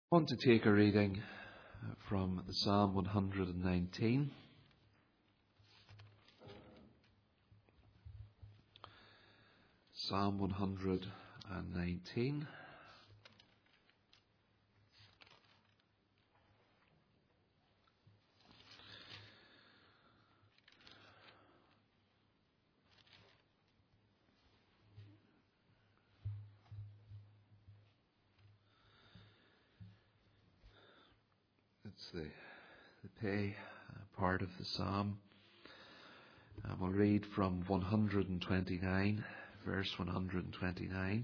I want to take a reading from Psalm 119. Psalm 119. It's the pay part of the psalm. We'll read from 129, verse 129.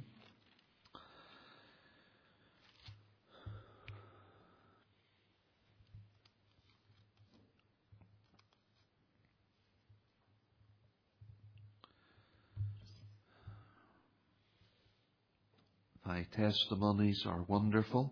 Thy testimonies are wonderful.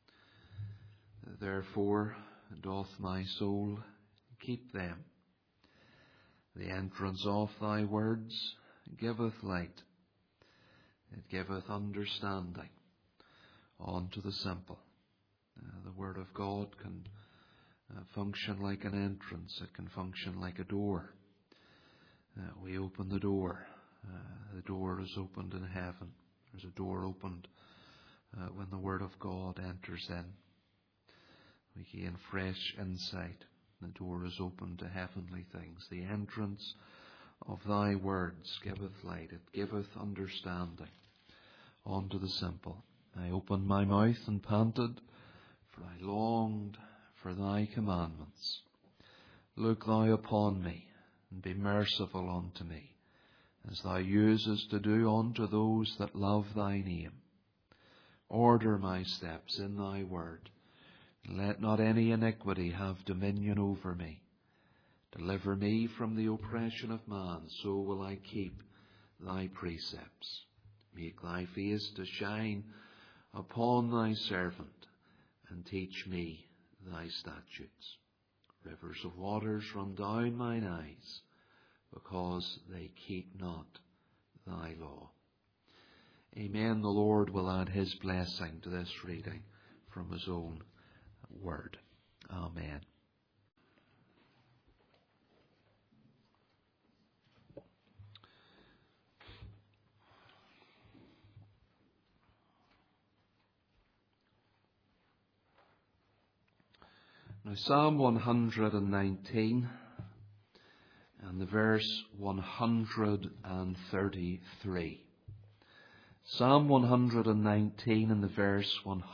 Therefore doth my soul keep them. The entrance of thy words giveth light. It giveth understanding unto the simple. The word of God can function like an entrance. It can function like a door. We open the door. The door is opened in heaven. There's a door opened when the word of God enters in. We gain fresh insight. The door is open to heavenly things. The entrance of thy words giveth light. It giveth understanding unto the simple. I opened my mouth and panted, for I longed for thy commandments. Look thou upon me, and be merciful unto me, as thou usest to do unto those that love thy name. Order my steps in thy word. Let not any iniquity have dominion over me. Deliver me from the oppression of man, so will I keep thy precepts. Make thy face to shine upon thy servant, and teach me thy statutes. Rivers of waters run down mine eyes, because they keep not thy law. Amen. The Lord will add his blessing to this reading from his own word. Amen. Now, Psalm 119 and the verse 133. Psalm 119 and the verse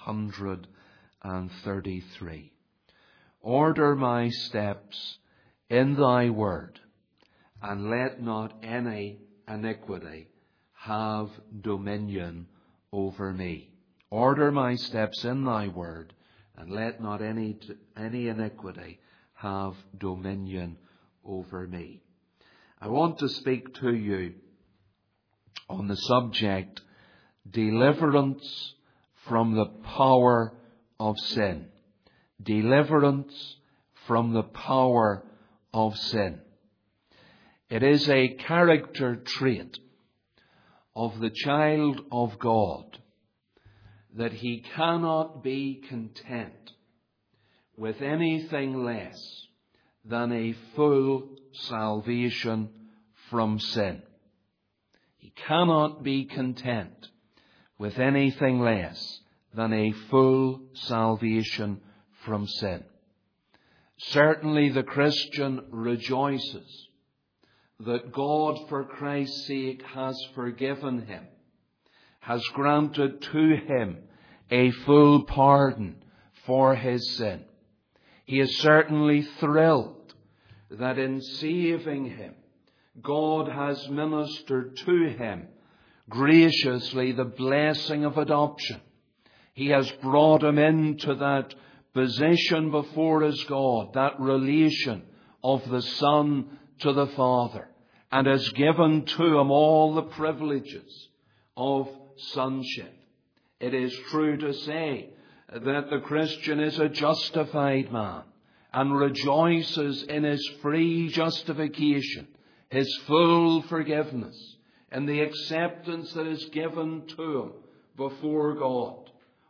133. Order my steps in thy word, and let not any iniquity have dominion over me. Order my steps in thy word, and let not any iniquity have dominion over me. I want to speak to you on the subject, deliverance from the power of sin. Deliverance from the power of sin. It is a character trait of the child of God that he cannot be content with anything less than a full salvation from sin. He cannot be content with anything less than a full salvation from sin. Certainly the Christian rejoices that God, for Christ's sake, has forgiven him, has granted to him a full pardon for his sin. He is certainly thrilled that in saving him, God has ministered to him graciously the blessing of adoption. He has brought him into that position before his God, that relation of the Son to the Father, and has given to him all the privileges of sonship. It is true to say that the Christian is a justified man and rejoices in his free justification, his full forgiveness, and the acceptance that is given to him before God.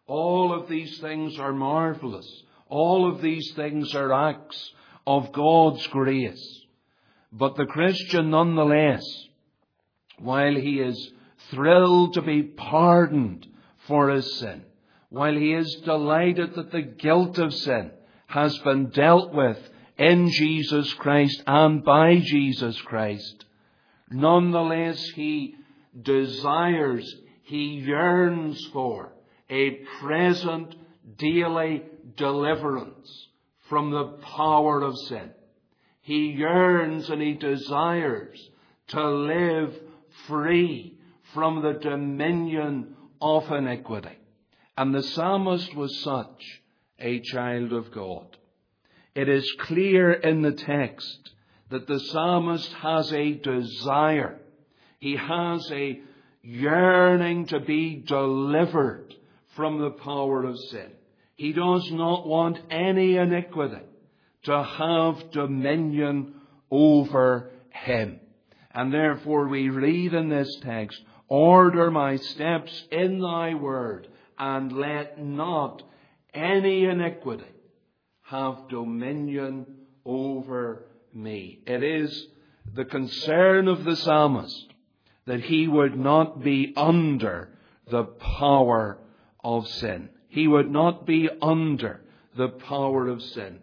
All of these things are marvelous. All of these things are acts of God's grace. But the Christian, nonetheless, while he is thrilled to be pardoned for his sin, while he is delighted that the guilt of sin has been dealt with in Jesus Christ and by Jesus Christ, nonetheless he desires, he yearns for a present daily deliverance from the power of sin. He yearns and he desires to live free from the dominion of iniquity. And the psalmist was such a child of God. It is clear in the text that the psalmist has a desire. He has a yearning to be delivered from the power of sin. He does not want any iniquity to have dominion over him. And therefore we read in this text, "Order my steps in thy word, and let not any iniquity have dominion over me." It is the concern of the psalmist that he would not be under the power of sin. He would not be under the power of sin.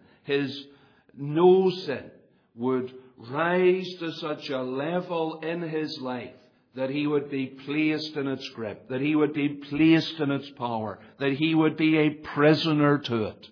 No sin would rise to such a level in his life that he would be placed in its grip, that he would be placed in its power, that he would be a prisoner to it.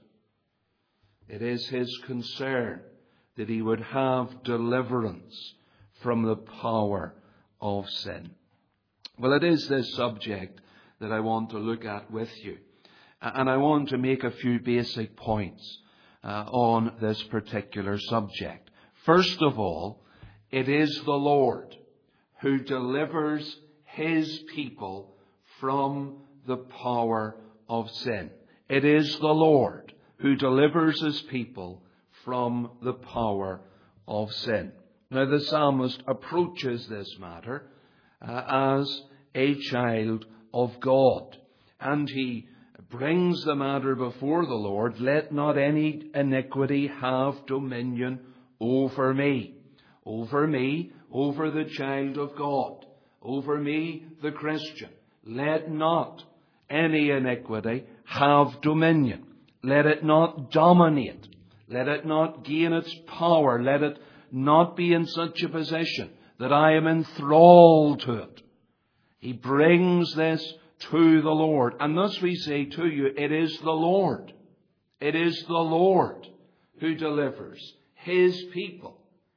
It is his concern that he would have deliverance from the power of sin. Well, it is this subject that I want to look at with you. And I want to make a few basic points on this particular subject. First of all, it is the Lord who delivers his people from the power of sin. It is the Lord who delivers his people from the power of sin. Now, the psalmist approaches this matter as a child of God, and he brings the matter before the Lord. "Let not any iniquity have dominion over me." Over me, over the child of God, over me, the Christian. Let not any iniquity have dominion. Let it not dominate. Let it not gain its power. Let it not be in such a position that I am enthralled to it. He brings this to the Lord. And thus we say to you, it is the Lord. It is the Lord who delivers his people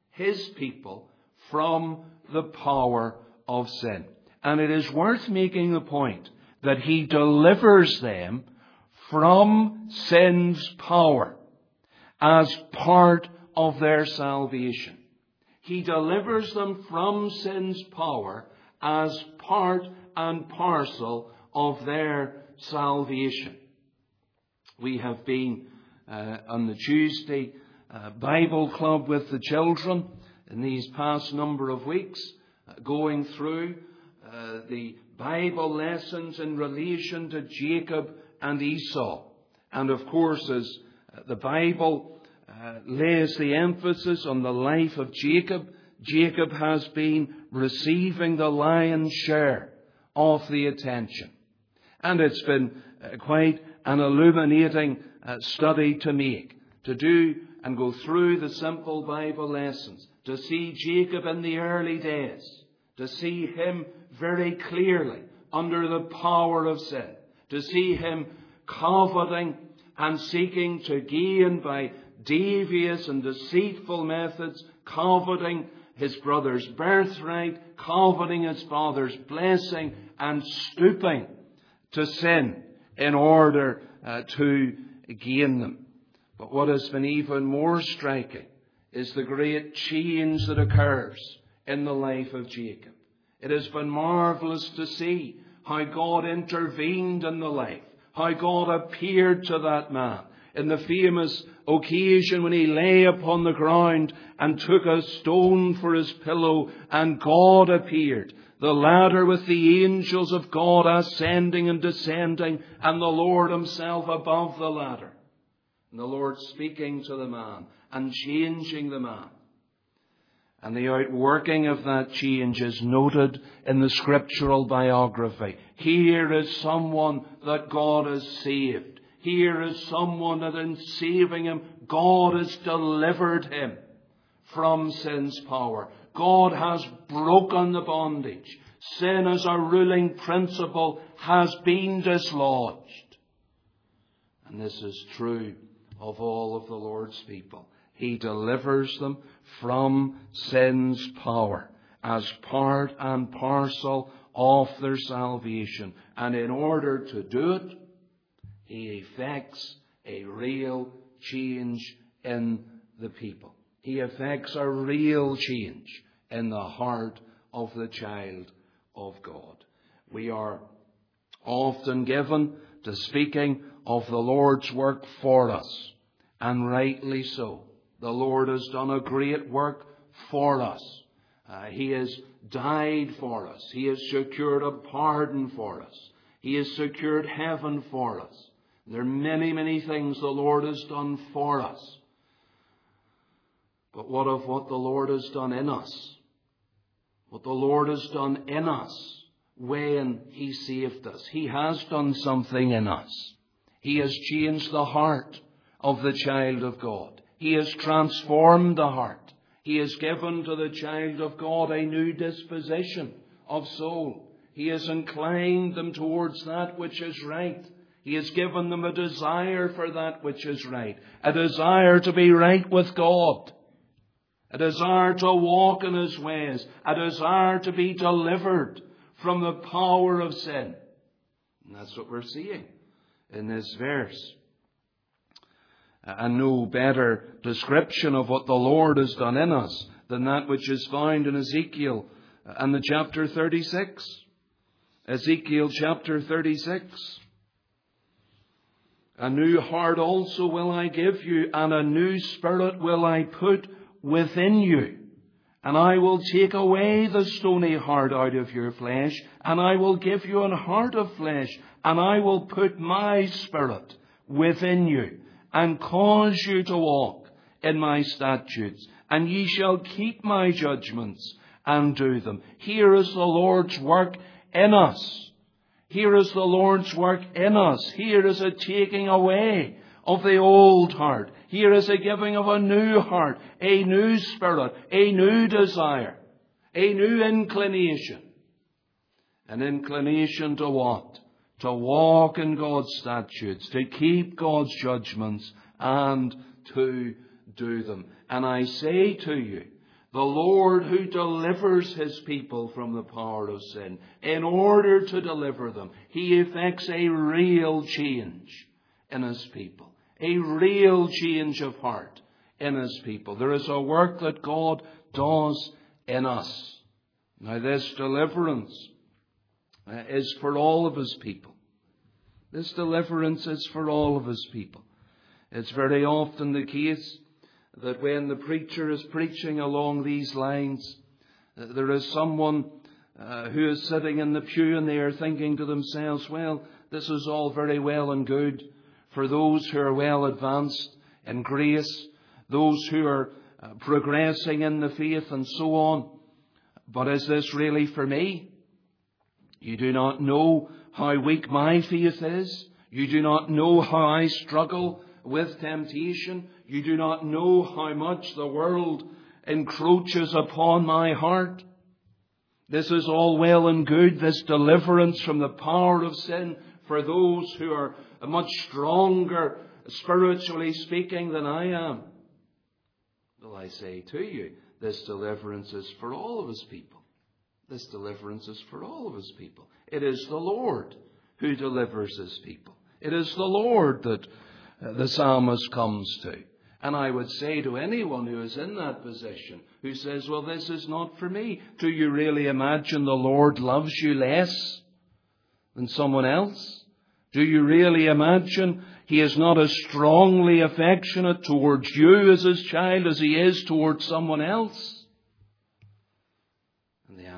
from the power of sin. And it is worth making the point that he delivers them from sin's power as part of their salvation. He delivers them from sin's power as part and parcel of their salvation. We have been on the Tuesday Bible Club with the children in these past number of weeks, going through the Bible lessons in relation to Jacob and Esau. And of course, as the Bible lays the emphasis on the life of Jacob, Jacob has been receiving the lion's share of the attention. And it's been quite an illuminating study to make, to do and go through the simple Bible lessons, to see Jacob in the early days, to see him very clearly under the power of sin, to see him coveting and seeking to gain by devious and deceitful methods, coveting his brother's birthright, coveting his father's blessing, and stooping to sin in order to gain them. But what has been even more striking is the great change that occurs in the life of Jacob. It has been marvelous to see how God intervened in the life, how God appeared to that man in the famous occasion when he lay upon the ground and took a stone for his pillow, and God appeared. The ladder with the angels of God ascending and descending, and the Lord himself above the ladder. And the Lord speaking to the man and changing the man. And the outworking of that change is noted in the scriptural biography. Here is someone that God has saved. Here is someone that in saving him, God has delivered him from sin's power. God has broken the bondage. Sin as a ruling principle has been dislodged. And this is true of all of the Lord's people. He delivers them from sin's power as part and parcel of their salvation. And in order to do it, he effects a real change in the people. He effects a real change in the heart of the child of God. We are often given to speaking of the Lord's work for us, and rightly so. The Lord has done a great work for us. He has died for us. He has secured a pardon for us. He has secured heaven for us. There are many, many things the Lord has done for us. But what of what the Lord has done in us? What the Lord has done in us when He saved us. He has done something in us. He has changed the heart of the child of God. He has transformed the heart. He has given to the child of God a new disposition of soul. He has inclined them towards that which is right. He has given them a desire for that which is right. A desire to be right with God. A desire to walk in His ways. A desire to be delivered from the power of sin. And that's what we're seeing in this verse. And no better description of what the Lord has done in us than that which is found in Ezekiel and the chapter 36. Ezekiel chapter 36. A new heart also will I give you, and a new spirit will I put within you. And I will take away the stony heart out of your flesh, and I will give you an heart of flesh, and I will put my spirit within you, and cause you to walk in my statutes, and ye shall keep my judgments and do them. Here is the Lord's work in us. Here is the Lord's work in us. Here is a taking away of the old heart. Here is a giving of a new heart, a new spirit, a new desire, a new inclination. An inclination to what? To walk in God's statutes, to keep God's judgments, and to do them. And I say to you, the Lord who delivers His people from the power of sin, in order to deliver them, He effects a real change in His people. A real change of heart in His people. There is a work that God does in us. Now this deliverance is for all of His people. This deliverance is for all of His people. It's very often the case that when the preacher is preaching along these lines, there is someone who is sitting in the pew and they are thinking to themselves, well, this is all very well and good for those who are well advanced in grace, those who are progressing in the faith and so on. But is this really for me? You do not know how weak my faith is. You do not know how I struggle with temptation. You do not know how much the world encroaches upon my heart. This is all well and good, this deliverance from the power of sin for those who are much stronger, spiritually speaking, than I am. Well, I say to you, this deliverance is for all of His people. This deliverance is for all of His people. It is the Lord who delivers His people. It is the Lord that the psalmist comes to. And I would say to anyone who is in that position, who says, well, this is not for me. Do you really imagine the Lord loves you less than someone else? Do you really imagine He is not as strongly affectionate towards you as His child as He is towards someone else? And the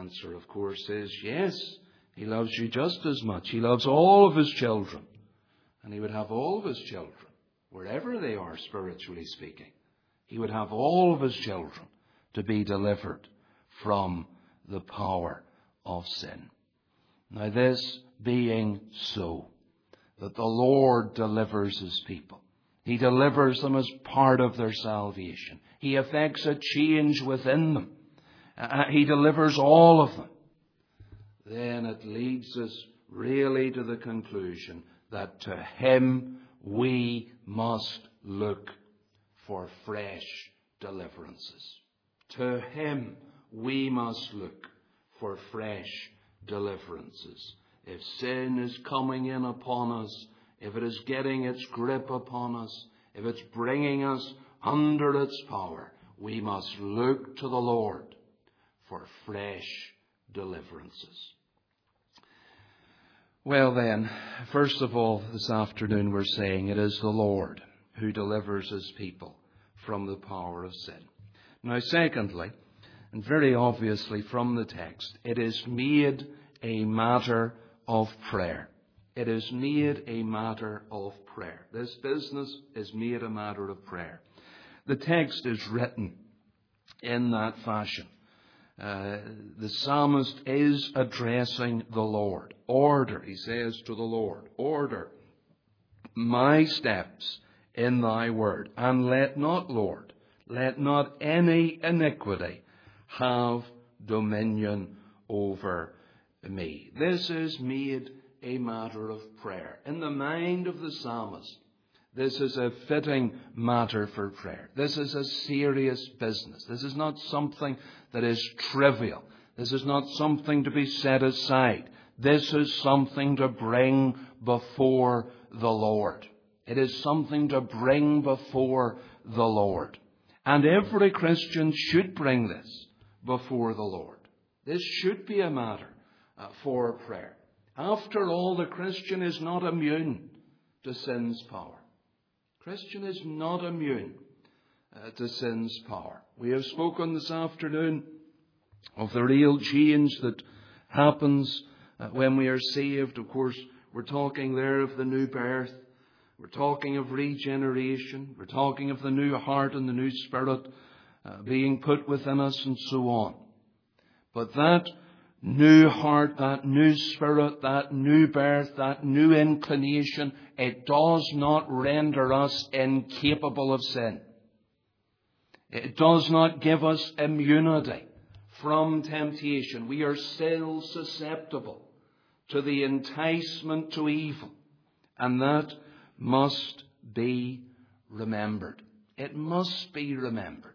answer, of course, is yes, He loves you just as much. He loves all of His children. And He would have all of His children, wherever they are spiritually speaking, He would have all of His children to be delivered from the power of sin. Now this being so, that the Lord delivers His people. He delivers them as part of their salvation. He effects a change within them. He delivers all of them. Then it leads us really to the conclusion that to Him we must look for fresh deliverances. To Him we must look for fresh deliverances. If sin is coming in upon us, if it is getting its grip upon us, if it's bringing us under its power, we must look to the Lord for fresh deliverances. Well then, first of all, this afternoon we're saying it is the Lord who delivers His people from the power of sin. Now secondly, and very obviously from the text, it is made a matter of prayer. It is made a matter of prayer. This business is made a matter of prayer. The text is written in that fashion. The psalmist is addressing the Lord. Order, he says to the Lord, order my steps in thy word, and let not, Lord, let not any iniquity have dominion over me. This is made a matter of prayer. In the mind of the psalmist, this is a fitting matter for prayer. This is a serious business. This is not something that is trivial. This is not something to be set aside. This is something to bring before the Lord. It is something to bring before the Lord. And every Christian should bring this before the Lord. This should be a matter for prayer. After all, the Christian is not immune to sin's power. Christian is not immune to sin's power. We have spoken this afternoon of the real change that happens when we are saved. Of course, we're talking there of the new birth. We're talking of regeneration. We're talking of the new heart and the new spirit being put within us and so on. But that new heart, that new spirit, that new birth, that new inclination, it does not render us incapable of sin. It does not give us immunity from temptation. We are still susceptible to the enticement to evil. And that must be remembered. It must be remembered.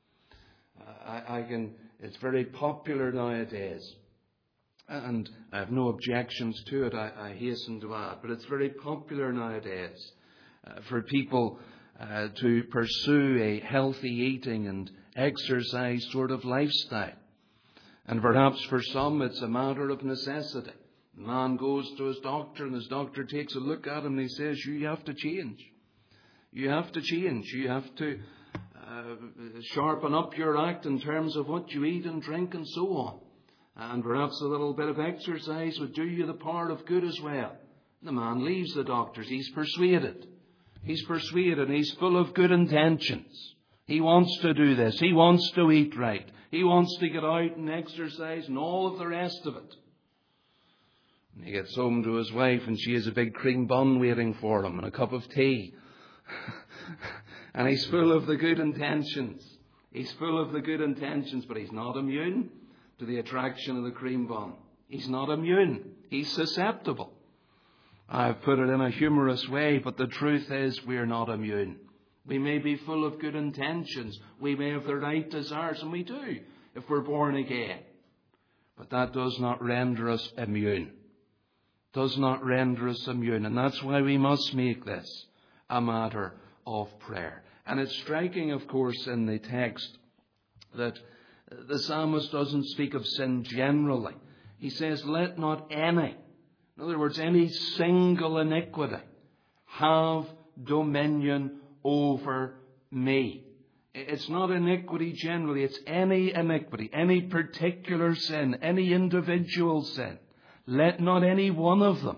It's very popular nowadays, and I have no objections to it, I hasten to add, but it's very popular nowadays for people to pursue a healthy eating and exercise sort of lifestyle. And perhaps for some it's a matter of necessity. The man goes to his doctor, and his doctor takes a look at him and he says, you have to change. You have to change. You have to sharpen up your act in terms of what you eat and drink and so on. And perhaps a little bit of exercise would do you the part of good as well. The man leaves the doctor's. He's persuaded. He's persuaded. He's full of good intentions. He wants to do this. He wants to eat right. He wants to get out and exercise and all of the rest of it. And he gets home to his wife and she has a big cream bun waiting for him and a cup of tea. And he's full of the good intentions. He's full of the good intentions, but he's not immune to the attraction of the cream bun. He's not immune. He's susceptible. I've put it in a humorous way, but the truth is we're not immune. We may be full of good intentions. We may have the right desires, and we do if we're born again. But that does not render us immune. Does not render us immune. And that's why we must make this a matter of prayer. And it's striking, of course, in the text that the psalmist doesn't speak of sin generally. He says, let not any, in other words, any single iniquity have dominion over me. It's not iniquity generally. It's any iniquity, any particular sin, any individual sin. Let not any one of them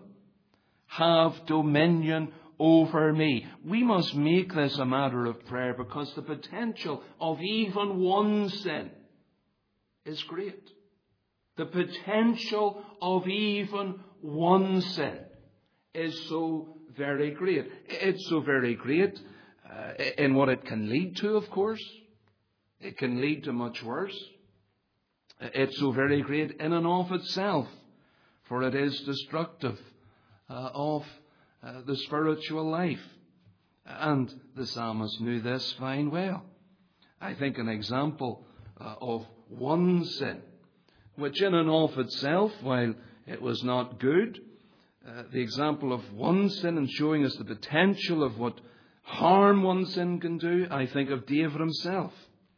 have dominion over me. We must make this a matter of prayer because the potential of even one sin is great. The potential of even one sin is so very great. It's so very great in what it can lead to, of course. It can lead to much worse. It's so very great in and of itself, for it is destructive of the spiritual life. And the psalmist knew this fine well. I think an example of one sin, which in and of itself, while it was not good, the example of one sin and showing us the potential of what harm one sin can do, I think of David himself.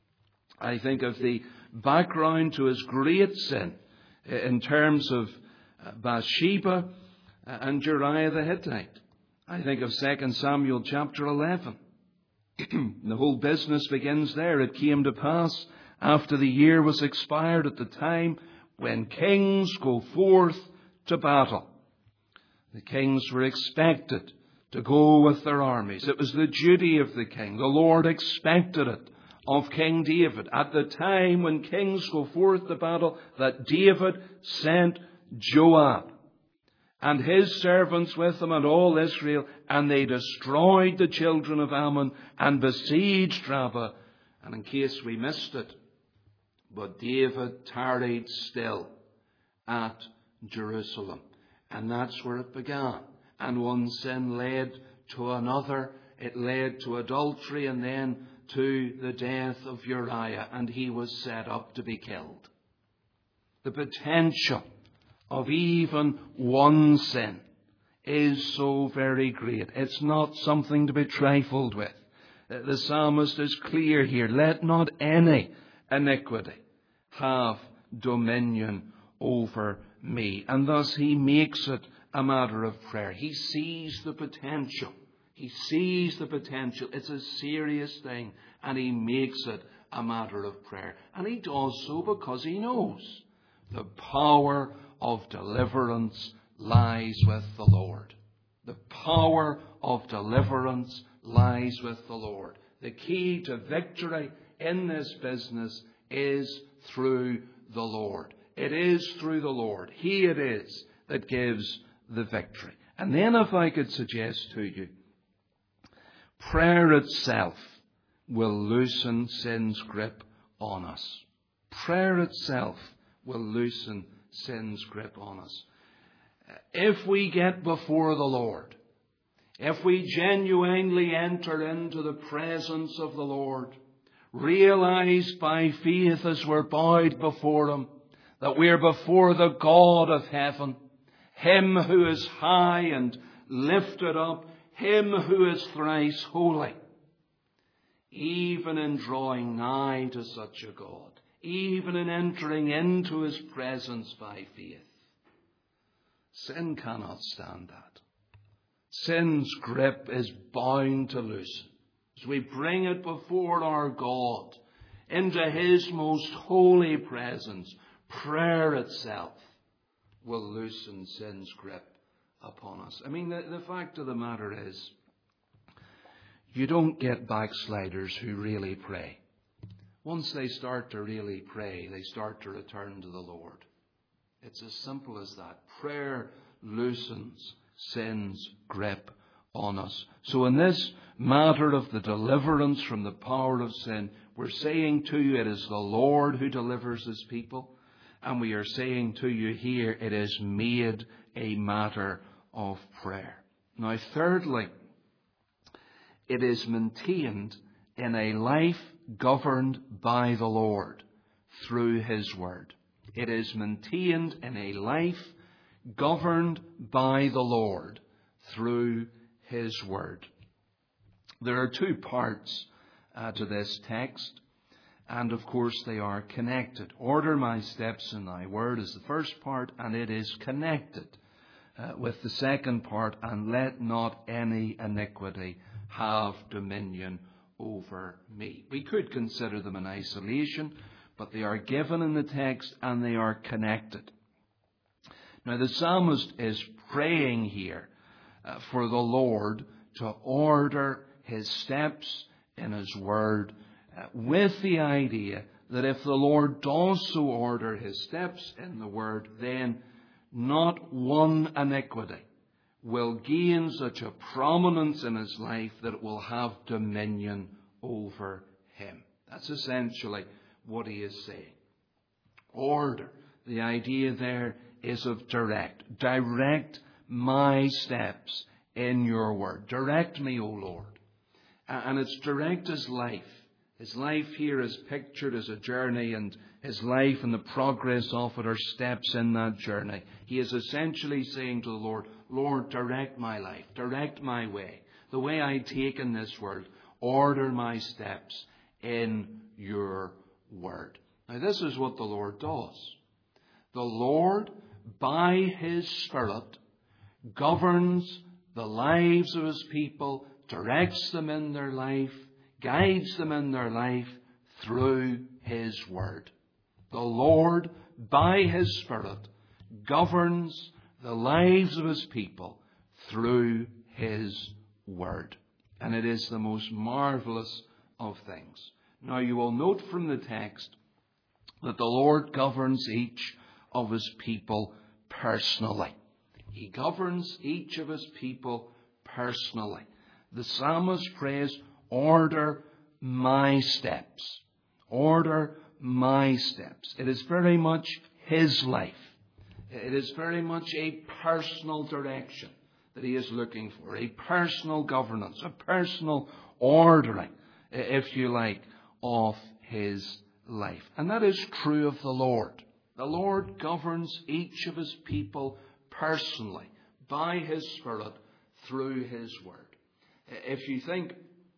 I think of the background to his great sin in terms of Bathsheba and Uriah the Hittite. I think of 2 Samuel chapter 11. The whole business begins there. It came to pass after the year was expired at the time when kings go forth to battle. The kings were expected to go with their armies. It was the duty of the king. The Lord expected it of King David at the time when kings go forth to battle, that David sent Joab and his servants with him and all Israel, and they destroyed the children of Ammon and besieged Rabbah. And in case we missed it, but David tarried still at Jerusalem. And that's where it began. And one sin led to another. It led to adultery and then to the death of Uriah. And he was set up to be killed. The potential of even one sin is so very great. It's not something to be trifled with. The psalmist is clear here. Let not any iniquity have dominion over me. And thus he makes it a matter of prayer. He sees the potential. He sees the potential. It's a serious thing. And he makes it a matter of prayer. And he does so because he knows the power of deliverance lies with the Lord. The power of deliverance lies with the Lord. The key to victory in this business is through the Lord. It is through the Lord. He it is that gives the victory. And then if I could suggest to you, prayer itself will loosen sin's grip on us. Prayer itself will loosen sin's grip on us. If we get before the Lord, if we genuinely enter into the presence of the Lord, realize by faith as we're bowed before Him, that we're before the God of heaven, Him who is high and lifted up, Him who is thrice holy. Even in drawing nigh to such a God, even in entering into His presence by faith, sin cannot stand that. Sin's grip is bound to loosen. As we bring it before our God, into His most holy presence, prayer itself will loosen sin's grip upon us. I mean, the fact of the matter is, you don't get backsliders who really pray. Once they start to really pray, they start to return to the Lord. It's as simple as that. Prayer loosens sin's grip on us. So in this matter of the deliverance from the power of sin, we're saying to you it is the Lord who delivers His people. And we are saying to you here it is made a matter of prayer. Now thirdly, it is maintained in a life governed by the Lord through His Word. It is maintained in a life governed by the Lord through His Word. There are two parts to this text, and of course they are connected. Order my steps in Thy Word is the first part, and it is connected with the second part, and let not any iniquity have dominion over me. We could consider them in isolation, but they are given in the text and they are connected. Now the psalmist is praying here for the Lord to order his steps in his word, with the idea that if the Lord does so order his steps in the word, then not one iniquity will gain such a prominence in his life that it will have dominion over him. That's essentially what he is saying. Order. The idea there is of direct. Direct my steps in your word. Direct me, O Lord. And it's direct as life. His life here is pictured as a journey, and his life and the progress of it are steps in that journey. He is essentially saying to the Lord, Lord, direct my life, direct my way, the way I take in this world, order my steps in your word. Now this is what the Lord does. The Lord, by his Spirit, governs the lives of his people, directs them in their life, guides them in their life through his word. The Lord, by his Spirit, governs the lives of his people through his word. And it is the most marvelous of things. Now you will note from the text that the Lord governs each of his people personally. He governs each of his people personally. The psalmist prays, order my steps. Order my steps. It is very much his life. It is very much a personal direction that he is looking for. A personal governance, a personal ordering, if you like, of his life. And that is true of the Lord. The Lord governs each of his people personally by his Spirit through his word. If you think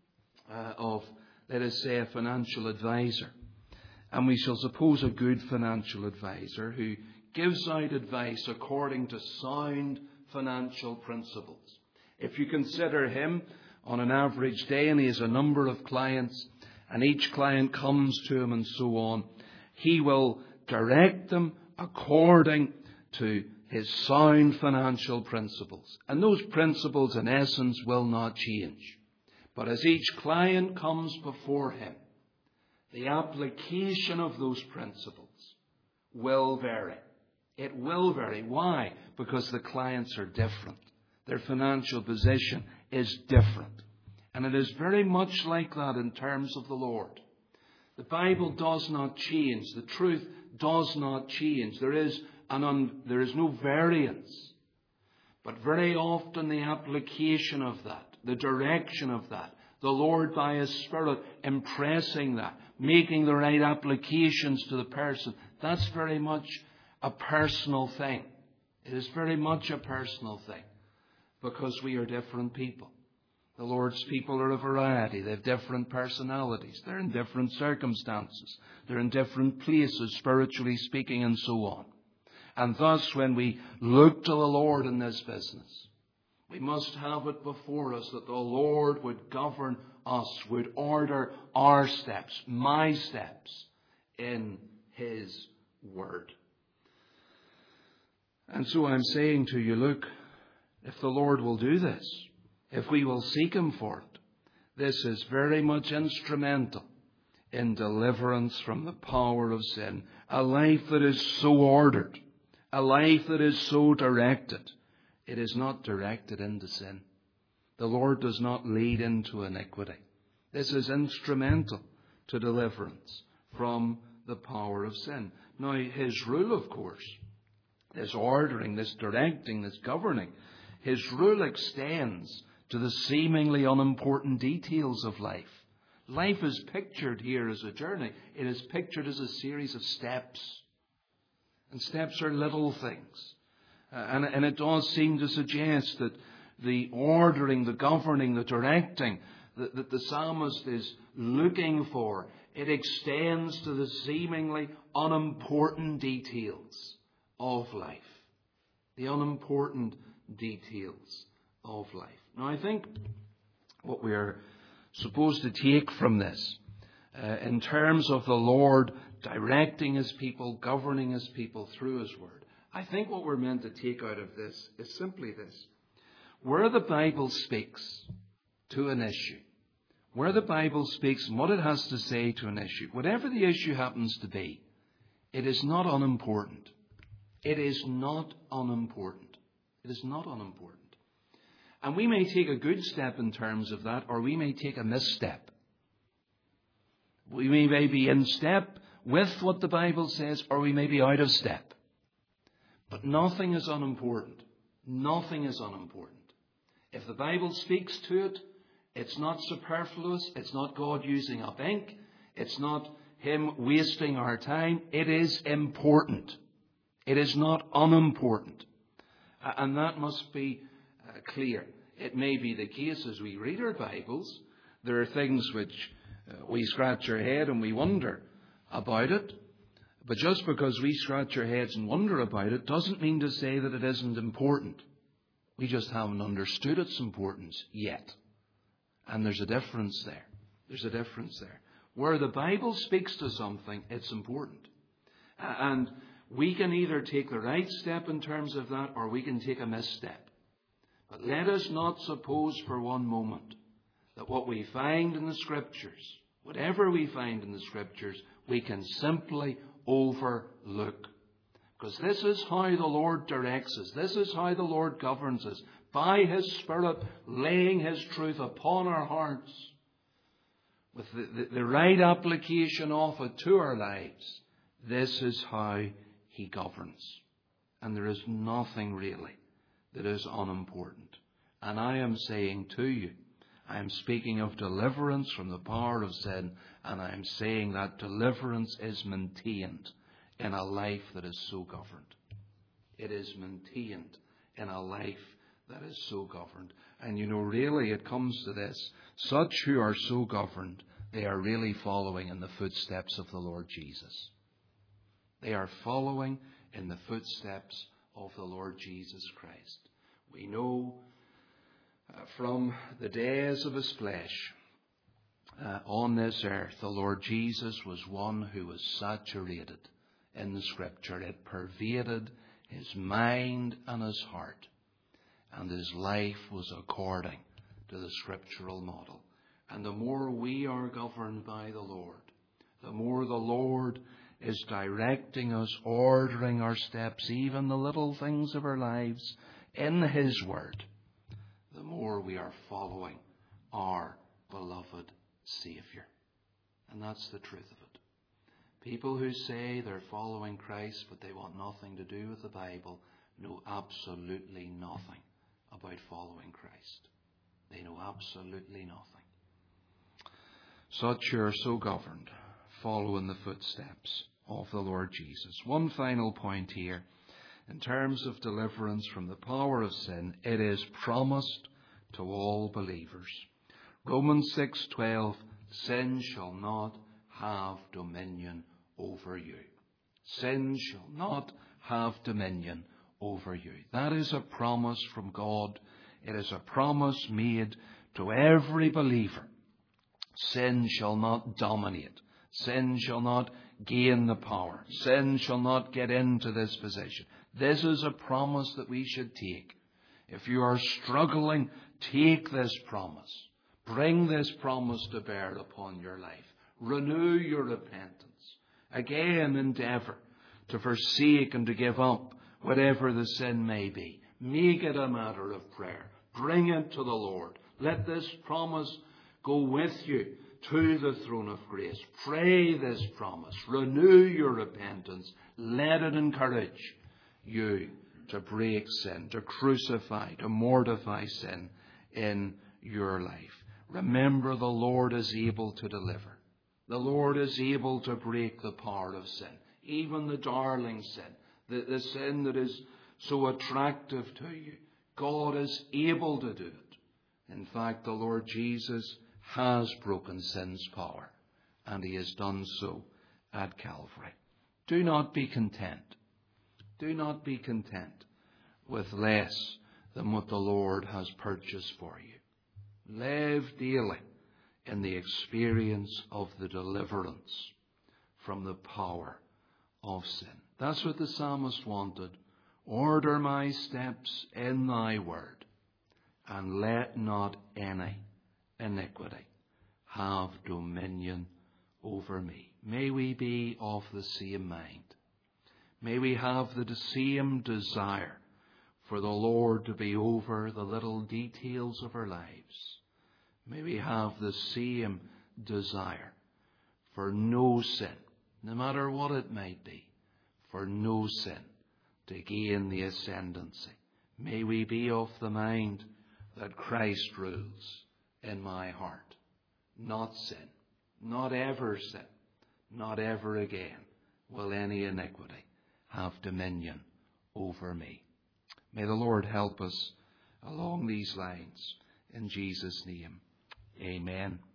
of, let us say, a financial advisor, and we shall suppose a good financial advisor who gives out advice according to sound financial principles. If you consider him on an average day, and he has a number of clients, and each client comes to him and so on, he will direct them according to his sound financial principles. And those principles, in essence, will not change. But as each client comes before him, the application of those principles will vary. It will vary. Why? Because the clients are different. Their financial position is different. And it is very much like that in terms of the Lord. The Bible does not change. The truth does not change. There is no variance. But very often the application of that, the direction of that, the Lord by his Spirit impressing that, making the right applications to the person, that's very much a personal thing. It is very much a personal thing because we are different people. The Lord's people are a variety. They have different personalities. They're in different circumstances. They're in different places, spiritually speaking, and so on. And thus, when we look to the Lord in this business, we must have it before us that the Lord would govern us, would order our steps, my steps, in his word. And so I'm saying to you, look, if the Lord will do this, if we will seek him for it, this is very much instrumental in deliverance from the power of sin. A life that is so ordered, a life that is so directed, it is not directed into sin. The Lord does not lead into iniquity. This is instrumental to deliverance from the power of sin. Now, his rule, of course, this ordering, this directing, this governing, his rule extends to the seemingly unimportant details of life. Life is pictured here as a journey. It is pictured as a series of steps. And steps are little things. And it does seem to suggest that the ordering, the governing, the directing that the psalmist is looking for, it extends to the seemingly unimportant details of life. The unimportant details of life. Now, I think what we're supposed to take from this in terms of the Lord directing His people, governing His people through His Word? I think what we're meant to take out of this is simply this. Where the Bible speaks to an issue, where the Bible speaks and what it has to say to an issue, whatever the issue happens to be, it is not unimportant. It is not unimportant. It is not unimportant. And we may take a good step in terms of that, or we may take a misstep. We may be in step with what the Bible says, or we may be out of step. But nothing is unimportant. Nothing is unimportant. If the Bible speaks to it, it's not superfluous. It's not God using up ink. It's not Him wasting our time. It is important. It is not unimportant. And that must be clear. It may be the case as we read our Bibles, there are things which we scratch our head and we wonder about it. But just because we scratch our heads and wonder about it doesn't mean to say that it isn't important. We just haven't understood its importance yet. And there's a difference there. There's a difference there. Where the Bible speaks to something, it's important. And we can either take the right step in terms of that, or we can take a misstep. But let us not suppose for one moment that what we find in the Scriptures, whatever we find in the Scriptures, we can simply overlook. Because this is how the Lord directs us. This is how the Lord governs us. By His Spirit laying His truth upon our hearts. With the right application of it to our lives. This is how He governs. And there is nothing really that is unimportant. And I am saying to you, I am speaking of deliverance from the power of sin, and I am saying that deliverance is maintained in a life that is so governed. It is maintained in a life that is so governed. And you know, really it comes to this. Such who are so governed, they are really following in the footsteps of the Lord Jesus. They are following in the footsteps of the Lord Jesus Christ. We know from the days of His flesh on this earth, the Lord Jesus was one who was saturated in the Scripture. It pervaded His mind and His heart, and His life was according to the scriptural model. And the more we are governed by the Lord, the more the Lord is directing us, ordering our steps, even the little things of our lives, in His Word, the more we are following our beloved Saviour. And that's the truth of it. People who say they're following Christ, but they want nothing to do with the Bible, know absolutely nothing about following Christ. They know absolutely nothing. Such who are so governed follow in the footsteps of the Lord Jesus. One final point here. In terms of deliverance from the power of sin, it is promised to all believers. Romans 6:12, sin shall not have dominion over you. Sin shall not have dominion over you. That is a promise from God. It is a promise made to every believer. Sin shall not dominate. Sin shall not gain the power. Sin shall not get into this position. This is a promise that we should take. If you are struggling, take this promise. Bring this promise to bear upon your life. Renew your repentance. Again, endeavour to forsake and to give up whatever the sin may be. Make it a matter of prayer. Bring it to the Lord. Let this promise go with you to the throne of grace. Pray this promise. Renew your repentance. Let it encourage you to break sin, to crucify, to mortify sin in your life. Remember, the Lord is able to deliver. The Lord is able to break the power of sin, even the darling sin, the sin that is so attractive to you. God is able to do it. In fact, the Lord Jesus has broken sin's power, and He has done so at Calvary. Do not be content. Do not be content with less than what the Lord has purchased for you. Live daily in the experience of the deliverance from the power of sin. That's what the psalmist wanted. Order my steps in thy word, and let not any iniquity have dominion over me. May we be of the same mind. May we have the same desire for the Lord to be over the little details of our lives. May we have the same desire for no sin, no matter what it might be, for no sin to gain the ascendancy. May we be of the mind that Christ rules in my heart. Not sin, not ever sin, not ever again will any iniquity have dominion over me. May the Lord help us along these lines. In Jesus' name, amen.